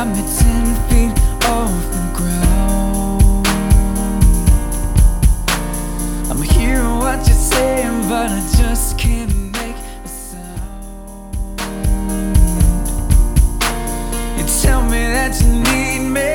got me 10 feet off the ground. I'm hearing what you're saying, but I just can't make a sound. You tell me that you need me,